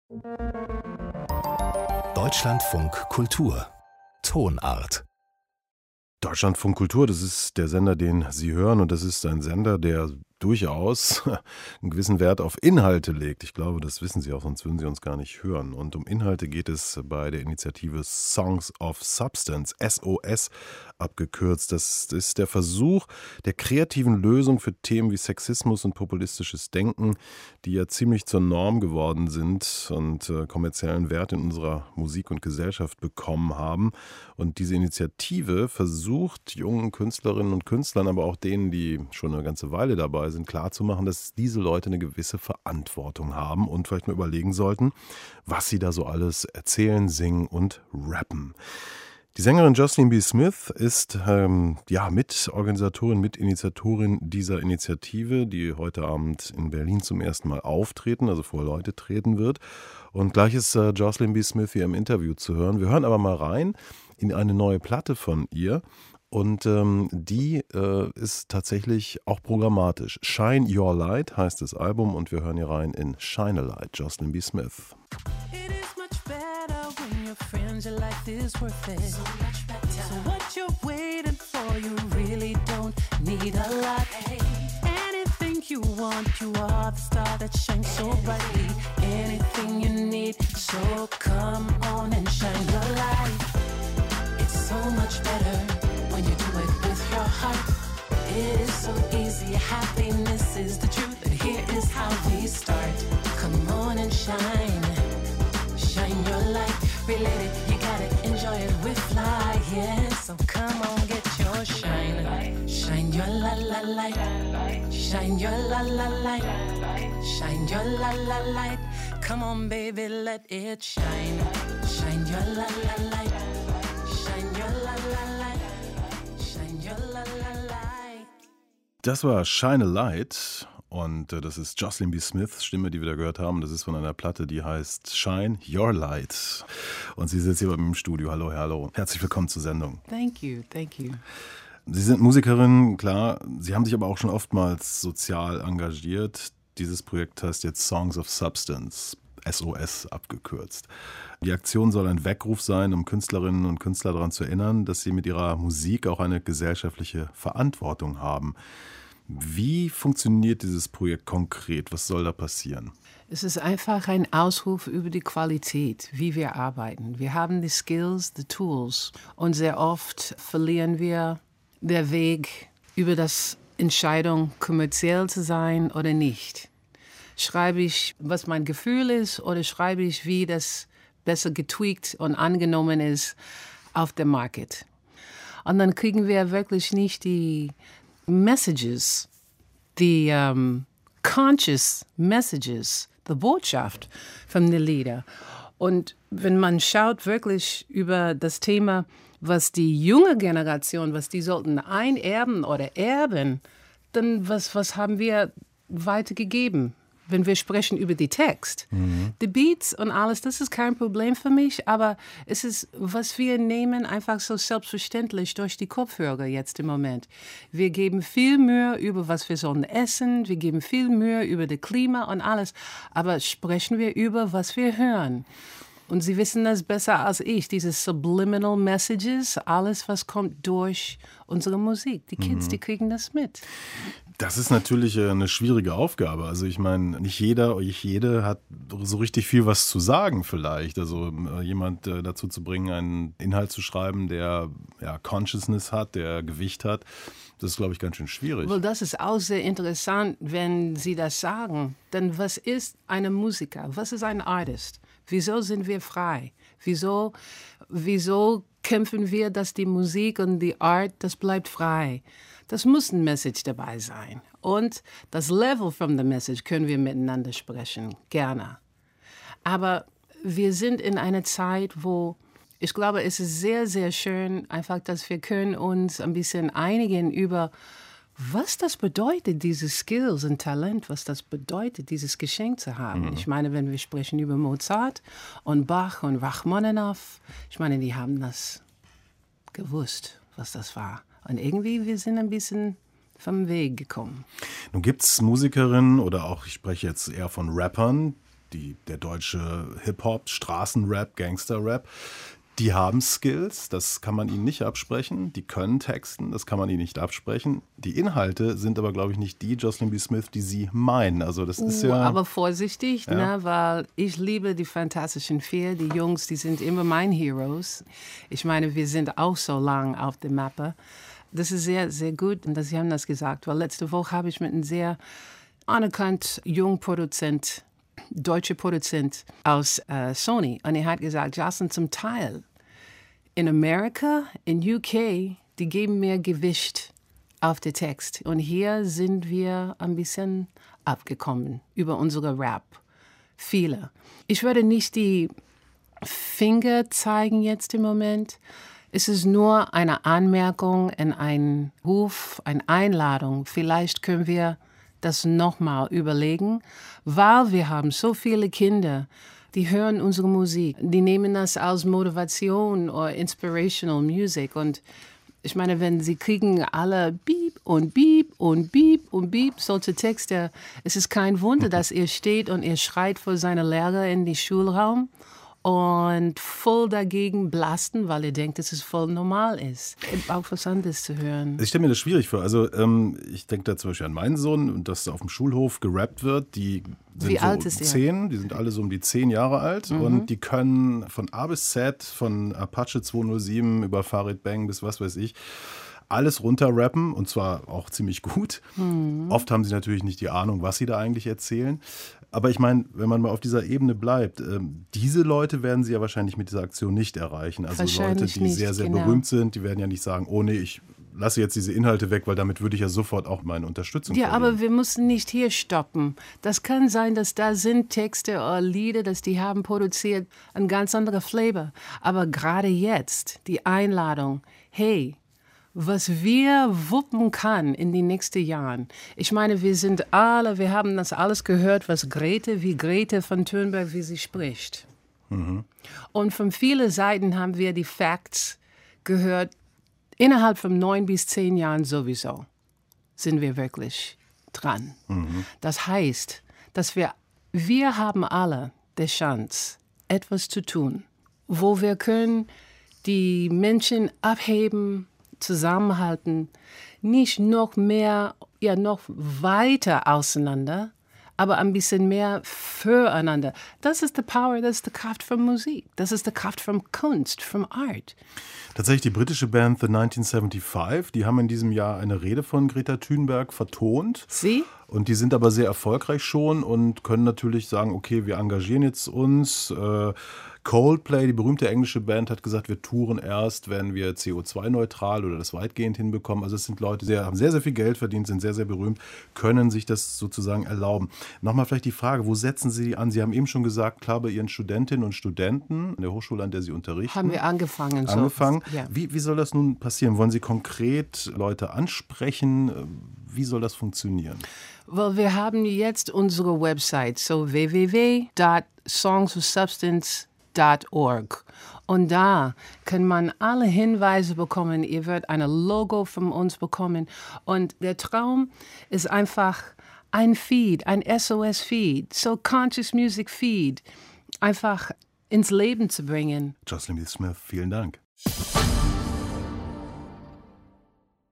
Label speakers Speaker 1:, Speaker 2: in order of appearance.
Speaker 1: Deutschlandfunk Kultur Tonart.
Speaker 2: Deutschlandfunk Kultur, das ist der Sender, den Sie hören, und das ist ein Sender, der durchaus einen gewissen Wert auf Inhalte legt. Ich glaube, das wissen Sie auch, sonst würden Sie uns gar nicht hören. Und um Inhalte geht es bei der Initiative Songs of Substance, SOS abgekürzt. Das ist der Versuch der kreativen Lösung für Themen wie Sexismus und populistisches Denken, die ja ziemlich zur Norm geworden sind und kommerziellen Wert in unserer Musik und Gesellschaft bekommen haben. Und diese Initiative versucht, jungen Künstlerinnen und Künstlern, aber auch denen, die schon eine ganze Weile dabei sind, klarzumachen, dass diese Leute eine gewisse Verantwortung haben und vielleicht mal überlegen sollten, was sie da so alles erzählen, singen und rappen. Die Sängerin Jocelyn B. Smith ist Mitorganisatorin, Mitinitiatorin dieser Initiative, die heute Abend in Berlin zum ersten Mal auftreten, also vor Leute treten wird. Und gleich ist Jocelyn B. Smith hier im Interview zu hören. Wir hören aber mal rein in eine neue Platte von ihr. Und die ist tatsächlich auch programmatisch. Shine Your Light heißt das Album, und wir hören hier rein in Shine a Light, Jocelyn B. Smith.
Speaker 3: It is much better when your friends are like this worth it. So much better. So what you're waiting for, you really don't need a lot. Hey. Anything you want, you are the star that shines so brightly. Anything you need, so come on and shine your light. It's so much better when you do it with your heart. It is so easy, happiness is the truth, and here is how we start. Come on and shine, shine your light. Relate it, you gotta enjoy it with fly, yeah. So come on, get your shine. Shine your la la light. Shine your la la light. Shine your la la light. Come on, baby, let it shine. Shine your la la light. Shine your la la light. Shine your la la light.
Speaker 2: Das war Shine a Light, und das ist Jocelyn B. Smiths Stimme, die wir da gehört haben. Das ist von einer Platte, die heißt Shine Your Light. Und sie sitzt hier bei mir im Studio. Hallo, hallo. Herzlich willkommen zur Sendung.
Speaker 3: Thank you, thank you.
Speaker 2: Sie sind Musikerin, klar. Sie haben sich aber auch schon oftmals sozial engagiert. Dieses Projekt heißt jetzt Songs of Substance, SOS abgekürzt. Die Aktion soll ein Weckruf sein, um Künstlerinnen und Künstler daran zu erinnern, dass sie mit ihrer Musik auch eine gesellschaftliche Verantwortung haben. Wie funktioniert dieses Projekt konkret? Was soll da passieren?
Speaker 3: Es ist einfach ein Ausruf über die Qualität, wie wir arbeiten. Wir haben die Skills, die Tools, und sehr oft verlieren wir den Weg über das Entscheidung, kommerziell zu sein oder nicht. Schreibe ich, was mein Gefühl ist, oder schreibe ich, wie das besser getweakt und angenommen ist auf dem Market? Und dann kriegen wir wirklich nicht die Messages, die conscious Messages, die Botschaft von den Liedern. Und wenn man schaut wirklich über das Thema, was die junge Generation, was die sollten einerben oder erben, dann was haben wir weitergegeben? Wenn wir sprechen über die Text. Die Beats und alles, das ist kein Problem für mich, aber es ist, was wir nehmen, einfach so selbstverständlich durch die Kopfhörer jetzt im Moment. Wir geben viel Mühe über, was wir sollen essen, wir geben viel Mühe über das Klima und alles, aber sprechen wir über, was wir hören. Und Sie wissen das besser als ich, diese subliminal messages, alles, was kommt durch unsere Musik. Die Kids, die kriegen das mit.
Speaker 2: Das ist natürlich eine schwierige Aufgabe. Also ich meine, nicht jede hat so richtig viel was zu sagen vielleicht. Also jemand dazu zu bringen, einen Inhalt zu schreiben, der Consciousness hat, der Gewicht hat, das ist, glaube ich, ganz schön schwierig.
Speaker 3: Well, das ist auch sehr interessant, wenn Sie das sagen. Denn was ist ein Musiker? Was ist ein Artist? Wieso sind wir frei? Wieso kämpfen wir, dass die Musik und die Art, das bleibt frei? Das muss ein Message dabei sein. Und das Level from the Message können wir miteinander sprechen, gerne. Aber wir sind in einer Zeit, wo ich glaube, es ist sehr, sehr schön, einfach, dass wir können uns ein bisschen einigen über, was das bedeutet, diese Skills und Talent, was das bedeutet, dieses Geschenk zu haben. Ich meine, wenn wir sprechen über Mozart und Bach und Rachmaninoff, ich meine, die haben das gewusst, was das war. Und irgendwie, wir sind ein bisschen vom Weg gekommen.
Speaker 2: Nun gibt es Musikerinnen oder auch, ich spreche jetzt eher von Rappern, der deutsche Hip-Hop, Straßenrap, Gangster-Rap, die haben Skills, das kann man ihnen nicht absprechen. Die können texten, das kann man ihnen nicht absprechen. Die Inhalte sind aber, glaube ich, nicht die Jocelyn B. Smith, die sie meinen. Also das ist ja...
Speaker 3: Aber vorsichtig, ne, weil ich liebe die Fantastischen Vier. Die Jungs, die sind immer meine Heroes. Ich meine, wir sind auch so lang auf der Mappe. Das ist sehr, sehr gut, dass Sie haben das gesagt. Weil letzte Woche habe ich mit einem sehr anerkannten jungen Produzent, deutscher Produzent aus Sony, und er hat gesagt, Jocelyn, zum Teil in Amerika, in UK, die geben mehr Gewicht auf den Text. Und hier sind wir ein bisschen abgekommen über unsere Rap. Viele. Ich würde nicht die Finger zeigen jetzt im Moment. Es ist nur eine Anmerkung, ein Ruf, eine Einladung. Vielleicht können wir das nochmal überlegen, weil wir haben so viele Kinder, die hören unsere Musik, die nehmen das als Motivation oder Inspirational Music. Und ich meine, wenn sie kriegen alle Beep und Beep und Beep und Beep, solche Texte, es ist kein Wunder, dass er steht und er schreit vor seiner Lehrer in den Schulraum und voll dagegen blasten, weil er denkt, dass es voll normal ist. Auch was anderes zu hören.
Speaker 2: Ich stelle mir das schwierig vor. Also ich denke da zum Beispiel an meinen Sohn und dass auf dem Schulhof gerappt wird. Die sind
Speaker 3: Wie alt
Speaker 2: so
Speaker 3: ist er?
Speaker 2: 10, die sind alle so um die 10 Jahre alt und die können von A bis Z, von Apache 207 über Farid Bang bis was weiß ich, alles runterrappen und zwar auch ziemlich gut. Oft haben sie natürlich nicht die Ahnung, was sie da eigentlich erzählen. Aber ich meine, wenn man mal auf dieser Ebene bleibt, diese Leute werden sie ja wahrscheinlich mit dieser Aktion nicht erreichen. Also Leute, die
Speaker 3: nicht,
Speaker 2: sehr, sehr
Speaker 3: genau.
Speaker 2: berühmt sind, die werden ja nicht sagen, oh nee, ich lasse jetzt diese Inhalte weg, weil damit würde ich ja sofort auch meine Unterstützung
Speaker 3: Ja,
Speaker 2: verlieren.
Speaker 3: aber wir müssen nicht hier stoppen. Das kann sein, dass da sind Texte oder Lieder, dass die haben produziert, ein ganz anderer Flavor. Aber gerade jetzt, die Einladung, hey, was wir wuppen kann in den nächsten Jahren. Ich meine, wir haben das alles gehört, wie Grete von Thunberg, wie sie spricht. Und von vielen Seiten haben wir die Facts gehört. Innerhalb von 9 bis 10 Jahren sowieso sind wir wirklich dran. Das heißt, dass wir haben alle die Chance, etwas zu tun, wo wir können die Menschen abheben, zusammenhalten, nicht noch mehr, noch weiter auseinander, aber ein bisschen mehr füreinander. Das ist die Power, das ist die Kraft von Musik, das ist die Kraft von Kunst, von Art.
Speaker 2: Tatsächlich, die britische Band The 1975, die haben in diesem Jahr eine Rede von Greta Thunberg vertont.
Speaker 3: Sie?
Speaker 2: Und die sind aber sehr erfolgreich schon und können natürlich sagen, okay, wir engagieren jetzt uns. Coldplay, die berühmte englische Band, hat gesagt, wir touren erst, wenn wir CO2-neutral oder das weitgehend hinbekommen. Also es sind Leute, die haben sehr, sehr viel Geld verdient, sind sehr, sehr berühmt, können sich das sozusagen erlauben. Nochmal vielleicht die Frage, wo setzen Sie an? Sie haben eben schon gesagt, klar, bei Ihren Studentinnen und Studenten an der Hochschule, an der Sie unterrichten.
Speaker 3: Haben wir angefangen.
Speaker 2: Ja. Wie soll das nun passieren? Wollen Sie konkret Leute ansprechen? Wie soll das funktionieren?
Speaker 3: Well, wir haben jetzt unsere Website, so www.songsofsubstance.org. Und da kann man alle Hinweise bekommen. Ihr werdet ein Logo von uns bekommen. Und der Traum ist einfach ein Feed, ein SOS-Feed, so Conscious Music Feed, einfach ins Leben zu bringen.
Speaker 2: Jocelyn B. Smith, vielen Dank.